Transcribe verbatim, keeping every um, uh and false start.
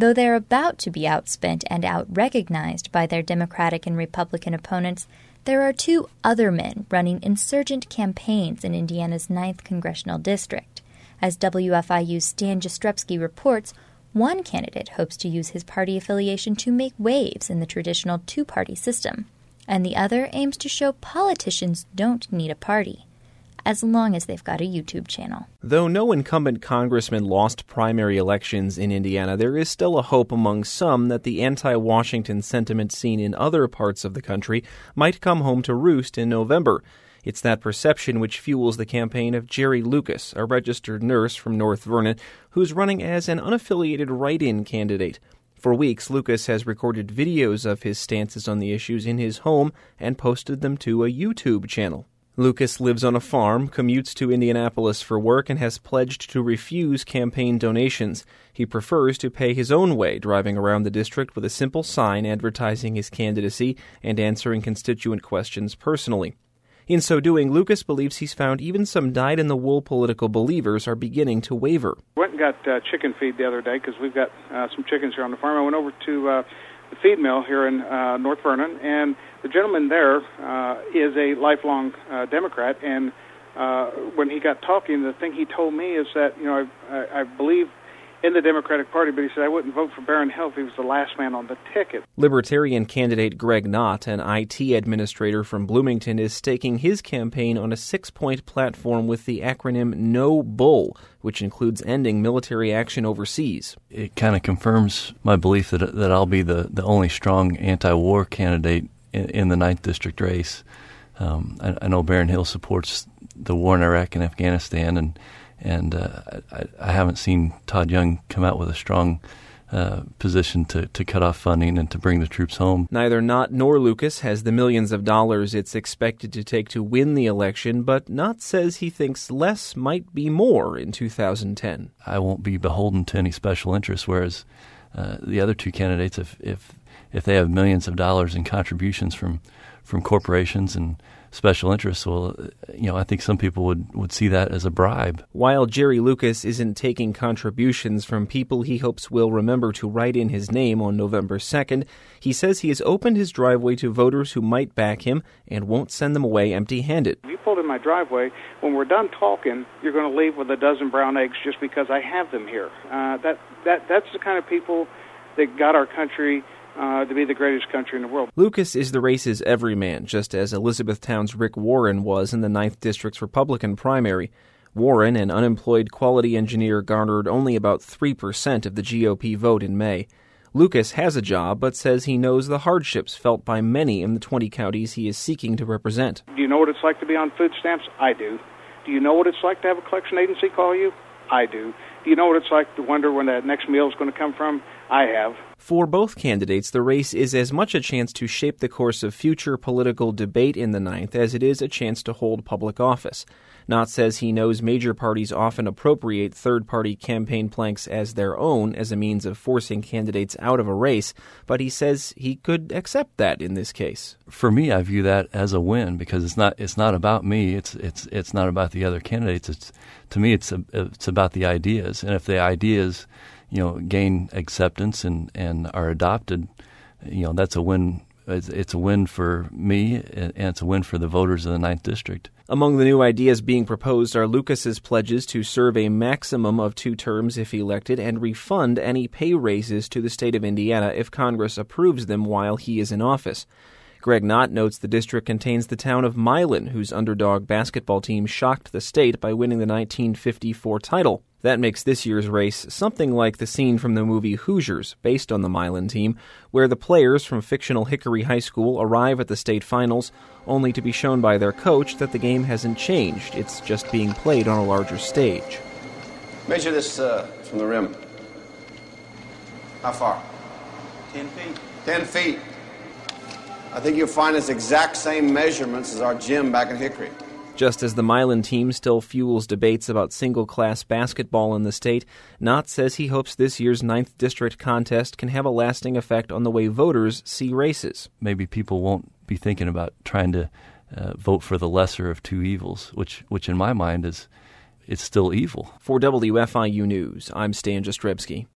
Though they're about to be outspent and out-recognized by their Democratic and Republican opponents, there are two other men running insurgent campaigns in Indiana's ninth Congressional District. As W F I U's Stan Jastrzebski reports, one candidate hopes to use his party affiliation to make waves in the traditional two-party system, and the other aims to show politicians don't need a party, as long as they've got a YouTube channel. Though no incumbent congressman lost primary elections in Indiana, there is still a hope among some that the anti-Washington sentiment seen in other parts of the country might come home to roost in November. It's that perception which fuels the campaign of Jerry Lucas, a registered nurse from North Vernon, who's running as an unaffiliated write-in candidate. For weeks, Lucas has recorded videos of his stances on the issues in his home and posted them to a YouTube channel. Lucas lives on a farm, commutes to Indianapolis for work, and has pledged to refuse campaign donations. He prefers to pay his own way, driving around the district with a simple sign advertising his candidacy and answering constituent questions personally. In so doing, Lucas believes he's found even some dyed-in-the-wool political believers are beginning to waver. Went and got uh, chicken feed the other day because we've got uh, some chickens here on the farm. I went over to uh, the feed mill here in uh, North Vernon, and the gentleman there uh, is a lifelong uh, Democrat, and uh, when he got talking, the thing he told me is that, you know, I, I, I believe in the Democratic Party, but he said I wouldn't vote for Baron Hill if he was the last man on the ticket. Libertarian candidate Greg Knott, an I T administrator from Bloomington, is staking his campaign on a six-point platform with the acronym No Bull, which includes ending military action overseas. It kind of confirms my belief that that I'll be the, the only strong anti-war candidate in, in the ninth District race. Um, I, I know Baron Hill supports the war in Iraq and Afghanistan, and And uh, I, I haven't seen Todd Young come out with a strong uh, position to, to cut off funding and to bring the troops home. Neither Knott nor Lucas has the millions of dollars it's expected to take to win the election, but Knott says he thinks less might be more in two thousand ten. I won't be beholden to any special interests, whereas uh, the other two candidates, if, if if they have millions of dollars in contributions from, from corporations and special interests, well, you know, I think some people would, would see that as a bribe. While Jerry Lucas isn't taking contributions from people he hopes will remember to write in his name on November second, he says he has opened his driveway to voters who might back him and won't send them away empty-handed. If you pulled in my driveway, when we're done talking, you're going to leave with a dozen brown eggs just because I have them here. Uh, that that that's the kind of people that got our country Uh, to be the greatest country in the world. Lucas is the race's everyman, just as Elizabethtown's Rick Warren was in the ninth District's Republican primary. Warren, an unemployed quality engineer, garnered only about three percent of the G O P vote in May. Lucas has a job, but says he knows the hardships felt by many in the twenty counties he is seeking to represent. Do you know what it's like to be on food stamps? I do. Do you know what it's like to have a collection agency call you? I do. Do you know what it's like to wonder when that next meal is going to come from? I have. For both candidates, the race is as much a chance to shape the course of future political debate in the ninth as it is a chance to hold public office. Knott says he knows major parties often appropriate third-party campaign planks as their own as a means of forcing candidates out of a race, but he says he could accept that in this case. For me, I view that as a win because it's not it's not about me. It's it's it's not about the other candidates. It's to me, it's a, it's about the ideas, and if the ideas, you know, gain acceptance and, and are adopted, you know, that's a win. It's, it's a win for me, and it's a win for the voters of the ninth District. Among the new ideas being proposed are Lucas's pledges to serve a maximum of two terms if elected and refund any pay raises to the state of Indiana if Congress approves them while he is in office. Greg Knott notes the district contains the town of Milan, whose underdog basketball team shocked the state by winning the nineteen fifty-four title. That makes this year's race something like the scene from the movie Hoosiers, based on the Milan team, where the players from fictional Hickory High School arrive at the state finals, only to be shown by their coach that the game hasn't changed. It's just being played on a larger stage. Measure this uh, from the rim. How far? Ten feet. Ten feet. I think you'll find it's exact same measurements as our gym back in Hickory. Just as the Milan team still fuels debates about single-class basketball in the state, Knott says he hopes this year's ninth District contest can have a lasting effect on the way voters see races. Maybe people won't be thinking about trying to uh, vote for the lesser of two evils, which, which in my mind is it's still evil. For W F I U News, I'm Stan Jastrzebski.